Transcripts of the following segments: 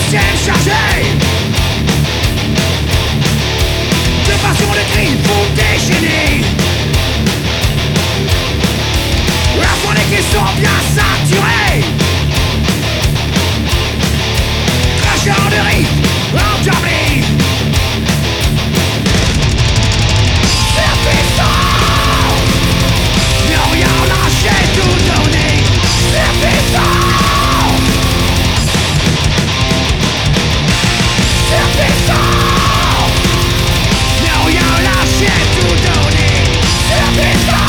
tiennent chargés de passion, de cris pour déchaîner. La journée qui sont bien saturés, cracheurs de riz endormis. C'est puissant, ne rien lâcher, tout donner. C'est puissant, c'est puissant, ne rien lâcher, tout donner. C'est puissant.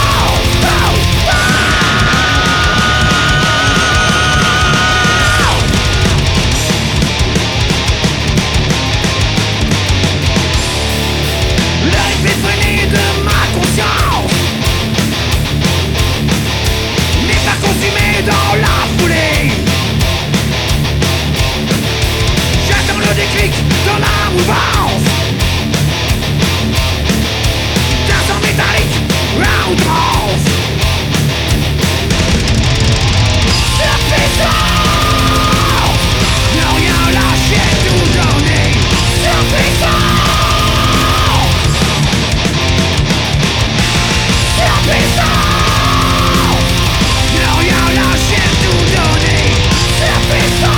De ma conscience n'est pas consumé dans la foulée. J'attends le déclic dans la mouvance d'un son métallique à outrance. C'est puissant, ne rien lâcher, tout donner. C'est puissant. C'est puissant, ne rien lâcher, tout donner. C'est puissant.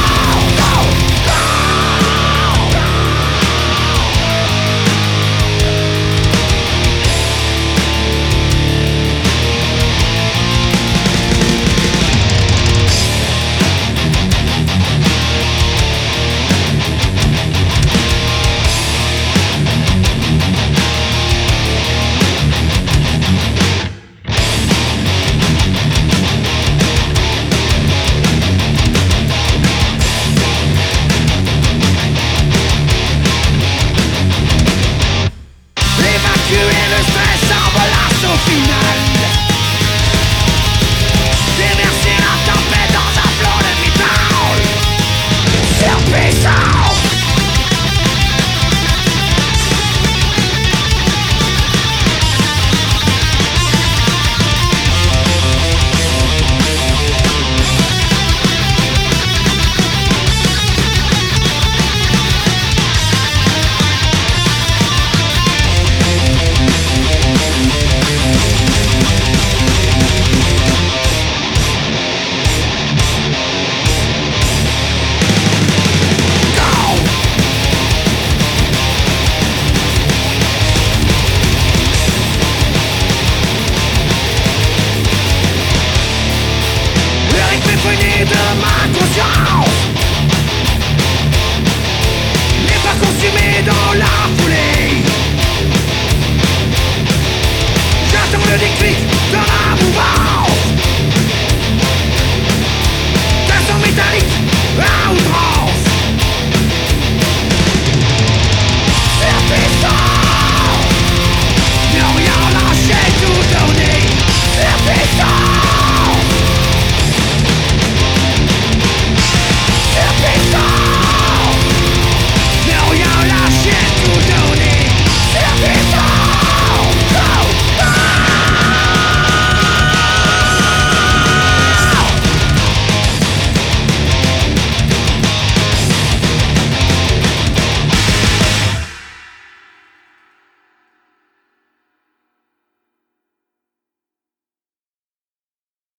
Évacuer le stress en relâche au final. Déverser la tempête dans un flot de métal. C'est puissant. De ma conscience